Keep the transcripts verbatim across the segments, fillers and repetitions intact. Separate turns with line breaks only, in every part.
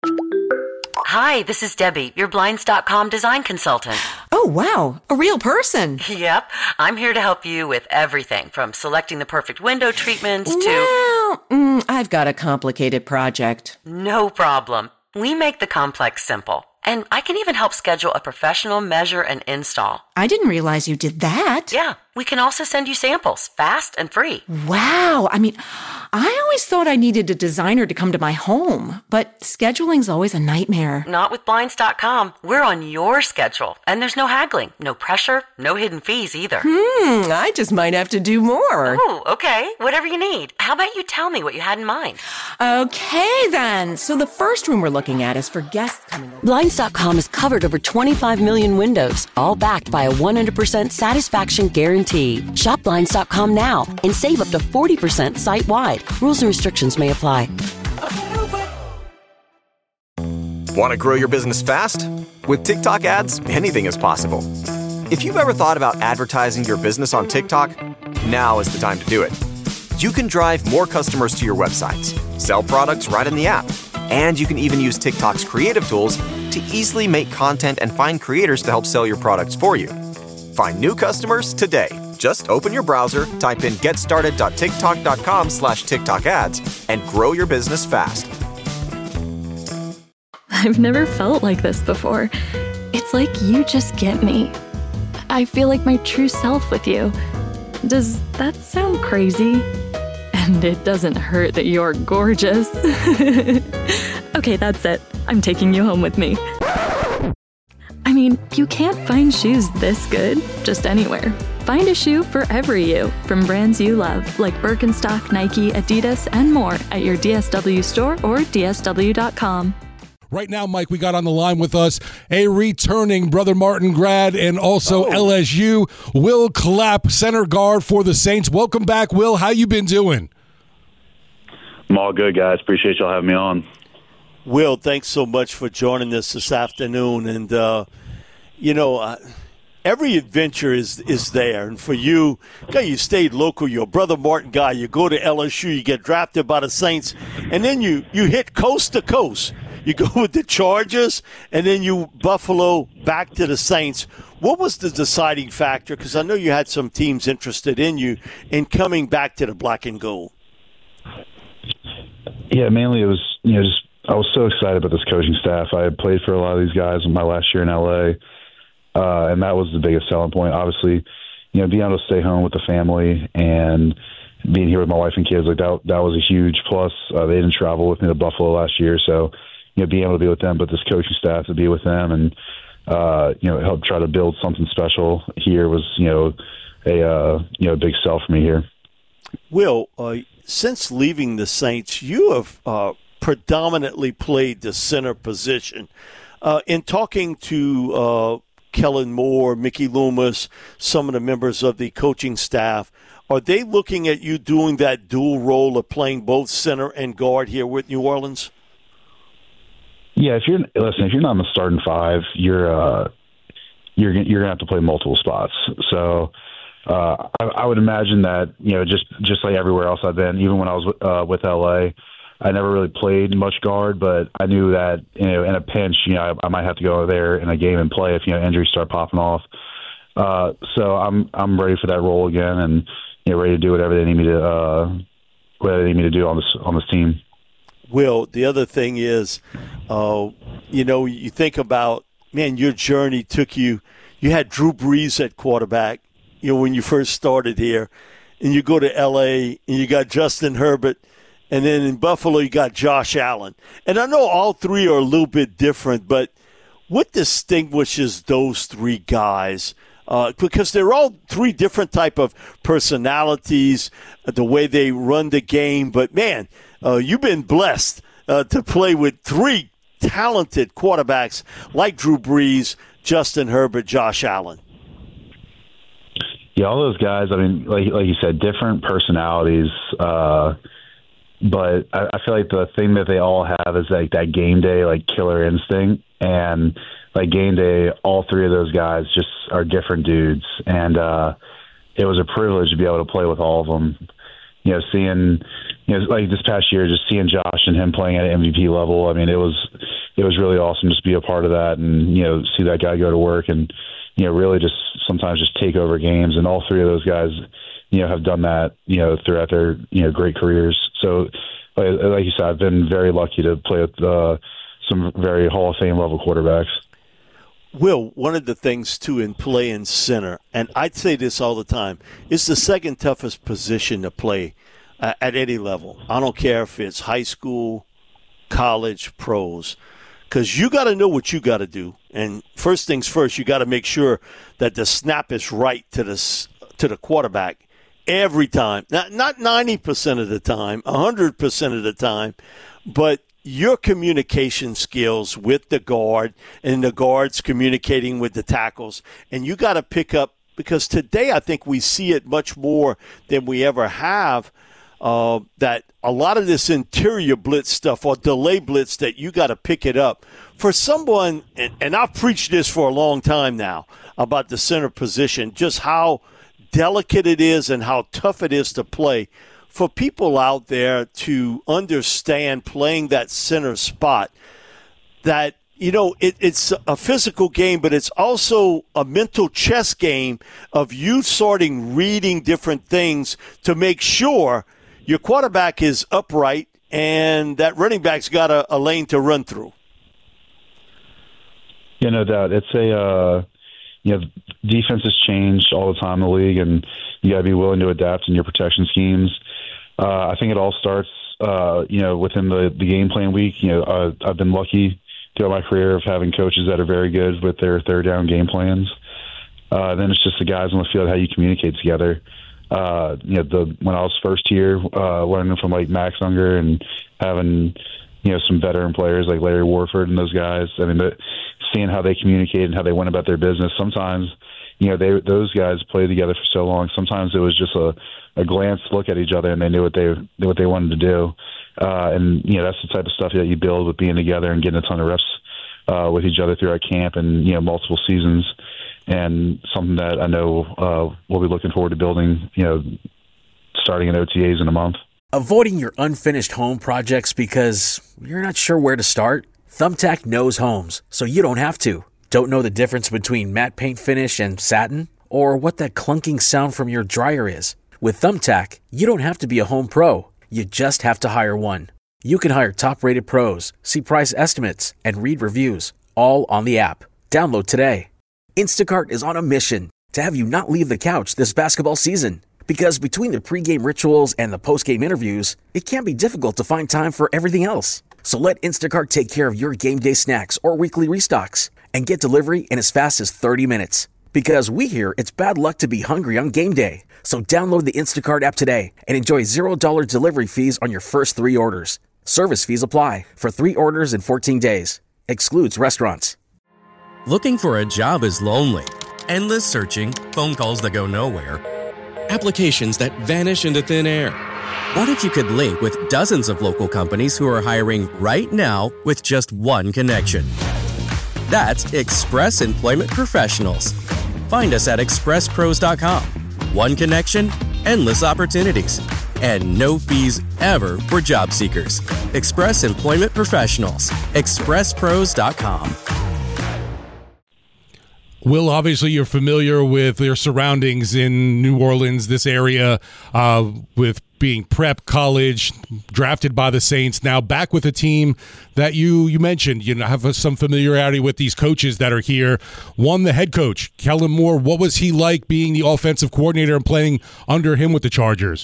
Hi, this is Debbie, your Blinds dot com design consultant.
Oh, wow. A real person.
Yep. I'm here to help you with everything from selecting the perfect window treatments to...
Well, mm, I've got a complicated project.
No problem. We make the complex simple. And I can even help schedule a professional measure and install.
I didn't realize you did that.
Yeah. We can also send you samples, fast and free.
Wow. I mean, I always thought I needed a designer to come to my home, but scheduling's always a nightmare.
Not with Blinds dot com. We're on your schedule, and there's no haggling, no pressure, no hidden fees either.
Hmm, I just might have to do more.
Oh, okay. Whatever you need. How about you tell me what you had in mind?
Okay, then. So the first room we're looking at is for guests coming over.
Blinds dot com has covered over twenty-five million windows, all backed by a one hundred percent satisfaction guarantee. Shop Blinds dot com now and save up to forty percent site-wide. Rules and restrictions may apply.
Want to grow your business fast? With TikTok ads, anything is possible. If you've ever thought about advertising your business on TikTok, now is the time to do it. You can drive more customers to your websites, sell products right in the app, and you can even use TikTok's creative tools to easily make content and find creators to help sell your products for you. Find new customers today. Just open your browser, type in getstarted.tiktok.com slash TikTok ads, and grow your business fast.
I've never felt like this before. It's like you just get me. I feel like my true self with you. Does that sound crazy? And it doesn't hurt that you're gorgeous. Okay, that's it. I'm taking you home with me. I mean, you can't find shoes this good just anywhere. Find a shoe for every you from brands you love, like Birkenstock, Nike, Adidas, and more at your D S W store or D S W dot com.
Right now, Mike, we got on the line with us a returning Brother Martin grad and also oh. L S U, Will Clapp, center guard for the Saints. Welcome back, Will. How you been doing?
I'm all good, guys. Appreciate y'all having me on.
Will, thanks so much for joining us this afternoon. And, uh, you know, uh, every adventure is is there. And for you, okay, you stayed local. You're a Brother Martin guy. You go to L S U. You get drafted by the Saints. And then you, you hit coast to coast. You go with the Chargers, and then you Buffalo back to the Saints. What was the deciding factor? Because I know you had some teams interested in you in coming back to the black and gold.
Yeah, mainly it was, you know, just I was so excited about this coaching staff. I had played for a lot of these guys in my last year in L A, uh, and that was the biggest selling point. Obviously, you know, being able to stay home with the family and being here with my wife and kids, like that, that was a huge plus. Uh, they didn't travel with me to Buffalo last year, so you know, being able to be with them, but this coaching staff to be with them and uh, you know, help try to build something special here was, you know, a uh, you know, a big sell for me here. Will, uh, since leaving the Saints, you have uh, predominantly played the center position. Uh, in talking to uh, Kellen Moore, Mickey Loomis, some of the members of the coaching staff, are they looking at you doing that dual role of playing both center and guard here with New Orleans? Yeah, if you're listen, if you're not in the starting five, you're uh, you're you're gonna have to play multiple spots. So uh, I, I would imagine that, you know, just just like everywhere else I've been, even when I was uh, with L A, I never really played much guard, but I knew that, you know, in a pinch, you know, I, I might have to go over there in a game and play if, you know, injuries start popping off. Uh, so I'm I'm ready for that role again, and, you know, ready to do whatever they need me to uh, whatever they need me to do on this on this team. Will, the other thing is, uh, you know, you think about, man, your journey took you, you had Drew Brees at quarterback, you know, when you first started here, and you go to L A and you got Justin Herbert, and then in Buffalo you got Josh Allen. And I know all three are a little bit different, but what distinguishes those three guys? Uh, because they're all three different type of personalities, the way they run the game, but man, Uh, you've been blessed uh, to play with three talented quarterbacks like Drew Brees, Justin Herbert, Josh Allen. Yeah, all those guys, I mean, like, like you said, different personalities. Uh, but I, I feel like the thing that they all have is like that game day, like killer instinct. And like game day, all three of those guys just are different dudes. And uh, it was a privilege to be able to play with all of them. you know, seeing, you know, like this past year, just seeing Josh and him playing at an M V P level. I mean, it was it was really awesome just to be a part of that and, you know, see that guy go to work and, you know, really just sometimes just take over games. And all three of those guys, you know, have done that, you know, throughout their, you know, great careers. So, like, like you said, I've been very lucky to play with uh, some very Hall of Fame level quarterbacks.
Will, one of the things, too, in playing center, and I'd say this all the time, it's the second toughest position to play uh, at any level. I don't care if it's high school, college, pros, because you got to know what you got to do. And first things first, you got to make sure that the snap is right to the, to the quarterback every time. Not, not ninety percent of the time, one hundred percent of the time, but your communication skills with the guard and the guards communicating with the tackles. And you got to pick up, because today I think we see it much more than we ever have, uh, that a lot of this interior blitz stuff or delay blitz that you got to pick it up. For someone, and, and I've preached this for a long time now about the center position, just how delicate it is and how tough it is to play. For people out there to understand playing that center spot, that, you know, it, it's a physical game, but it's also a mental chess game of you sorting, reading different things to make sure your quarterback is upright and that running back's got a, a lane to run through.
Yeah, no doubt. It's a, uh, you know, defenses change all the time in the league, and you got to be willing to adapt in your protection schemes. Uh, I think it all starts, uh, you know, within the, the game plan week. You know, uh, I've been lucky throughout my career of having coaches that are very good with their third down game plans. Uh, then it's just the guys on the field, how you communicate together. Uh, you know, the when I was first here, uh, learning from like Max Unger and having, you know, some veteran players like Larry Warford and those guys. I mean, the, seeing how they communicate and how they went about their business. Sometimes, you know, they those guys played together for so long. Sometimes it was just a, a glance look at each other and they knew what they knew what they wanted to do. Uh, and you know, that's the type of stuff that you build with being together and getting a ton of reps uh, with each other throughout camp and, you know, multiple seasons. And something that I know uh, we'll be looking forward to building, you know, starting in O T As in a month.
Avoiding your unfinished home projects because you're not sure where to start? Thumbtack knows homes, so you don't have to. Don't know the difference between matte paint finish and satin? Or what that clunking sound from your dryer is? With Thumbtack, you don't have to be a home pro. You just have to hire one. You can hire top-rated pros, see price estimates, and read reviews, all on the app. Download today. Instacart is on a mission to have you not leave the couch this basketball season. Because between the pregame rituals and the postgame interviews, it can be difficult to find time for everything else. So let Instacart take care of your game day snacks or weekly restocks and get delivery in as fast as thirty minutes. Because we hear it's bad luck to be hungry on game day. So download the Instacart app today and enjoy zero dollars delivery fees on your first three orders. Service fees apply for three orders in fourteen days. Excludes restaurants.
Looking for a job is lonely. Endless searching, phone calls that go nowhere, applications that vanish into thin air. What if you could link with dozens of local companies who are hiring right now with just one connection? That's Express Employment Professionals. Find us at express pros dot com. One connection, endless opportunities, and no fees ever for job seekers. Express Employment Professionals. express pros dot com.
Will, obviously you're familiar with your surroundings in New Orleans, this area, uh, with being prep, college, drafted by the Saints, now back with a team that you you mentioned, you know, have some familiarity with these coaches that are here. One, the head coach, Kellen Moore. What was he like being the offensive coordinator and playing under him with the Chargers?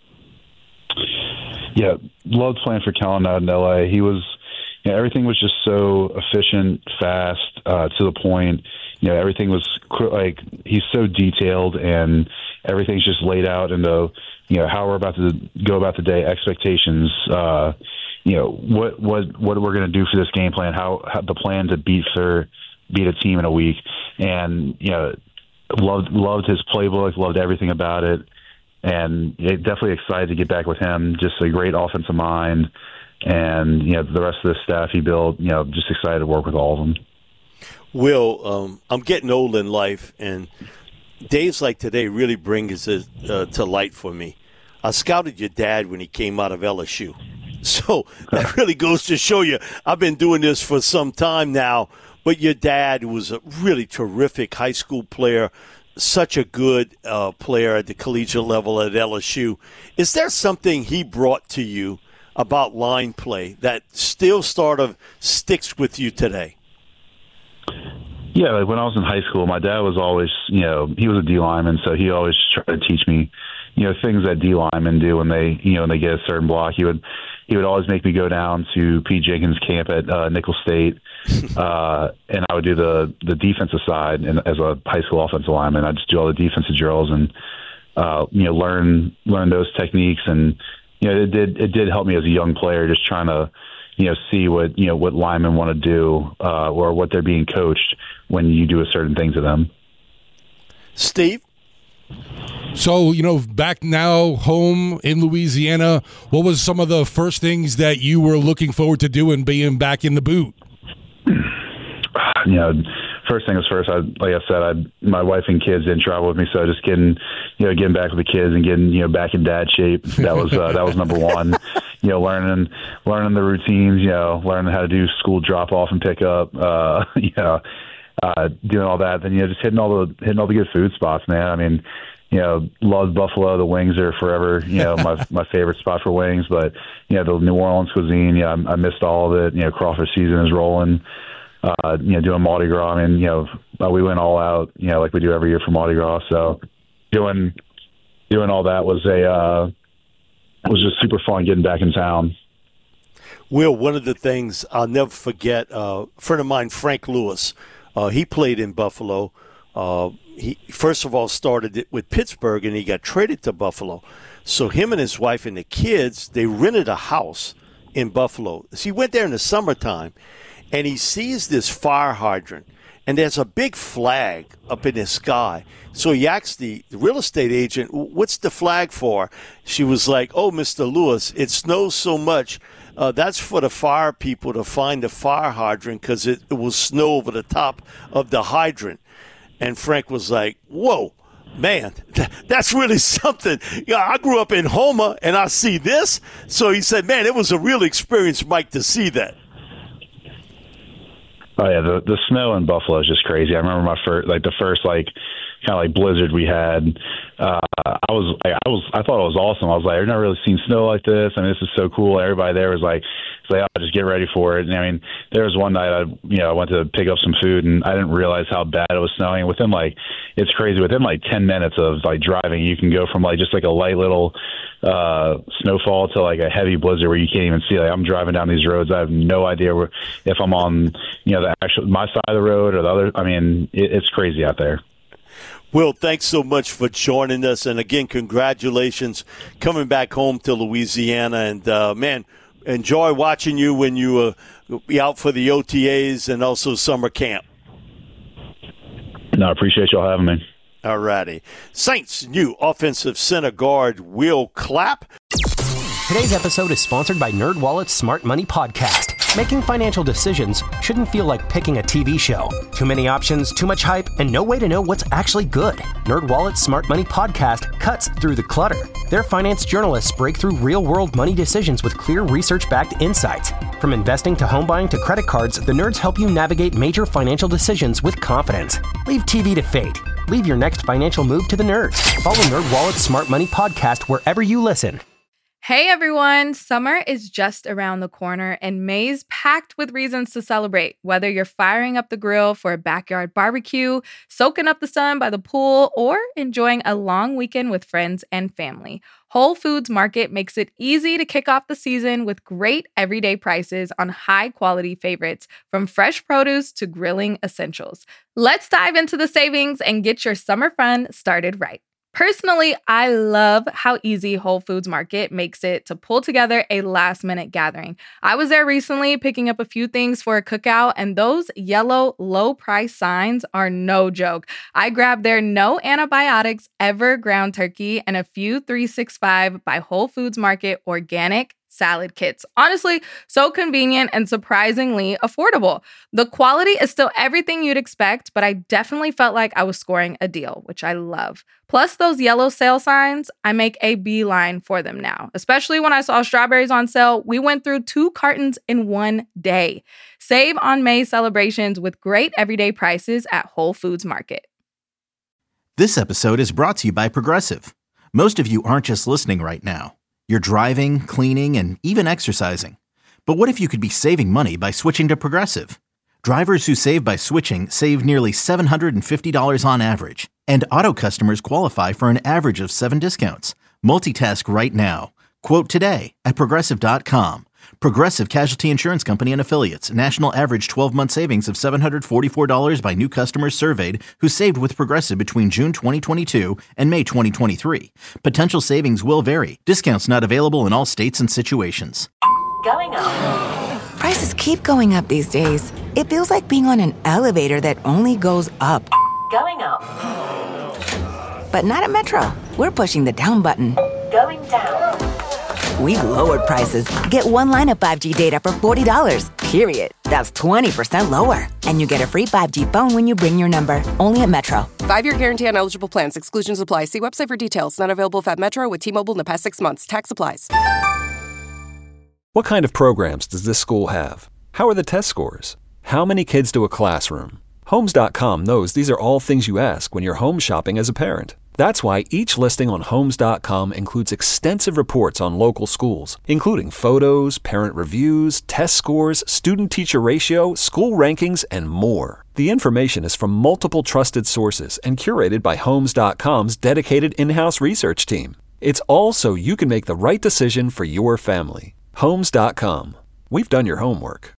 Yeah, loved playing for Kellen out in L A. He was, you know, everything was just so efficient, fast, uh, to the point. You know, everything was like, he's so detailed and everything's just laid out into, you know, how we're about to go about the day, expectations, uh, you know, what, what, what we're going to do for this game plan, how, how the plan to beat for, beat a team in a week. And, you know, loved, loved his playbook, loved everything about it. And definitely excited to get back with him. Just a great offensive mind. And, you know, the rest of the staff he built, you know, just excited to work with all of them.
Will, um, I'm getting old in life, and days like today really bring it uh, to light for me. I scouted your dad when he came out of L S U. So that really goes to show you, I've been doing this for some time now, but your dad was a really terrific high school player, such a good uh, player at the collegiate level at L S U. Is there something he brought to you about line play that still sort of sticks with you today?
Yeah, like when I was in high school, my dad was always, you know, he was a D lineman, so he always tried to teach me, you know, things that D linemen do when they, you know, when they get a certain block. He would, he would always make me go down to Pete Jenkins camp at uh, Nicholls State, uh, and I would do the the defensive side. And as a high school offensive lineman, I'd just do all the defensive drills and, uh, you know, learn learn those techniques. And you know, it did it did help me as a young player, just trying to, you know, see what, you know, what linemen want to do uh, or what they're being coached when you do a certain thing to them.
Steve?
So, you know, back now home in Louisiana, what was some of the first things that you were looking forward to doing being back in the boot?
You know, first thing was first, I, like I said, I, my wife and kids didn't travel with me, so just getting, you know, getting back with the kids and getting, you know, back in dad shape. That was, uh, that was number one. You know, learning, learning the routines, you know, learning how to do school drop off and pick up, uh, you know, uh, doing all that. Then, you know, just hitting all the, hitting all the good food spots, man. I mean, you know, loved Buffalo. The wings are forever, you know, my my favorite spot for wings. But, you know, the New Orleans cuisine, yeah, I, I missed all of it. You know, crawfish season is rolling. Uh, you know, doing Mardi Gras. I mean, you know, uh, we went all out, you know, like we do every year for Mardi Gras. So doing doing all that was a uh, was just super fun getting back in town.
Will, one of the things I'll never forget, uh, a friend of mine, Frank Lewis, uh, he played in Buffalo. Uh, he first of all started it with Pittsburgh, and he got traded to Buffalo. So him and his wife and the kids, they rented a house in Buffalo. So he went there in the summertime, and he sees this fire hydrant, and there's a big flag up in the sky. So he asked the real estate agent, what's the flag for? She was like, oh, Mister Lewis, it snows so much. Uh, that's for the fire people to find the fire hydrant because it, it will snow over the top of the hydrant. And Frank was like, whoa, man, that's really something. Yeah, I grew up in Houma, and I see this. So he said, man, it was a real experience, Mike, to see that.
Oh yeah, the the snow in Buffalo is just crazy. I remember my first, like the first like kind of like blizzard we had. Uh, I was like, I was I thought it was awesome. I was like, I've never really seen snow like this. I mean, this is so cool. Everybody there was like, it's like, oh, just get ready for it. And I mean, there was one night I you know I went to pick up some food and I didn't realize how bad it was snowing. Within like, it's crazy. Within like ten minutes of like driving, you can go from like just like a light little uh, snowfall to like a heavy blizzard where you can't even see. Like I'm driving down these roads, I have no idea where, if I'm on you know the actual my side of the road or the other. I mean, it, it's crazy out there.
Will, thanks so much for joining us. And again, congratulations coming back home to Louisiana. And, uh, man, enjoy watching you when you uh, be out for the O T As and also summer camp.
No, I appreciate y'all having me.
All righty. Saints' new offensive center guard, Will Clapp.
Today's episode is sponsored by NerdWallet's Smart Money Podcast. Making financial decisions shouldn't feel like picking a T V show. Too many options, too much hype, and no way to know what's actually good. NerdWallet's Smart Money Podcast cuts through the clutter. Their finance journalists break through real-world money decisions with clear research-backed insights. From investing to home buying to credit cards, the nerds help you navigate major financial decisions with confidence. Leave T V to fate. Leave your next financial move to the nerds. Follow NerdWallet's Smart Money Podcast wherever you listen.
Hey everyone, summer is just around the corner and May's packed with reasons to celebrate. Whether you're firing up the grill for a backyard barbecue, soaking up the sun by the pool, or enjoying a long weekend with friends and family, Whole Foods Market makes it easy to kick off the season with great everyday prices on high-quality favorites, from fresh produce to grilling essentials. Let's dive into the savings and get your summer fun started right. Personally, I love how easy Whole Foods Market makes it to pull together a last-minute gathering. I was there recently picking up a few things for a cookout, and those yellow low-price signs are no joke. I grabbed their no antibiotics ever ground turkey and a few three sixty-five by Whole Foods Market organic salad kits. Honestly, so convenient and surprisingly affordable. The quality is still everything you'd expect, but I definitely felt like I was scoring a deal, which I love. Plus those yellow sale signs, I make a beeline for them now. Especially when I saw strawberries on sale, we went through two cartons in one day. Save on May celebrations with great everyday prices at Whole Foods Market.
This episode is brought to you by Progressive. Most of you aren't just listening right now. You're driving, cleaning, and even exercising. But what if you could be saving money by switching to Progressive? Drivers who save by switching save nearly seven hundred fifty dollars on average. And auto customers qualify for an average of seven discounts. Multitask right now. Quote today at Progressive dot com. Progressive Casualty Insurance Company and Affiliates. National average twelve-month savings of seven hundred forty-four dollars by new customers surveyed who saved with Progressive between June twenty twenty-two and May twenty twenty-three. Potential savings will vary. Discounts not available in all states and situations.
Going up. Prices keep going up these days. It feels like being on an elevator that only goes up. Going up. But not at Metro. We're pushing the down button. Going down. We've lowered prices. Get one line of five G data for forty dollars, period. That's twenty percent lower. And you get a free five G phone when you bring your number. Only at Metro.
Five-year guarantee on eligible plans. Exclusions apply. See website for details. Not available at Metro with T-Mobile in the past six months. Tax applies.
What kind of programs does this school have? How are the test scores? How many kids do a classroom? Homes dot com knows these are all things you ask when you're home shopping as a parent. That's why each listing on Homes dot com includes extensive reports on local schools, including photos, parent reviews, test scores, student-teacher ratio, school rankings, and more. The information is from multiple trusted sources and curated by Homes dot com's dedicated in-house research team. It's all so you can make the right decision for your family. Homes dot com. We've done your homework.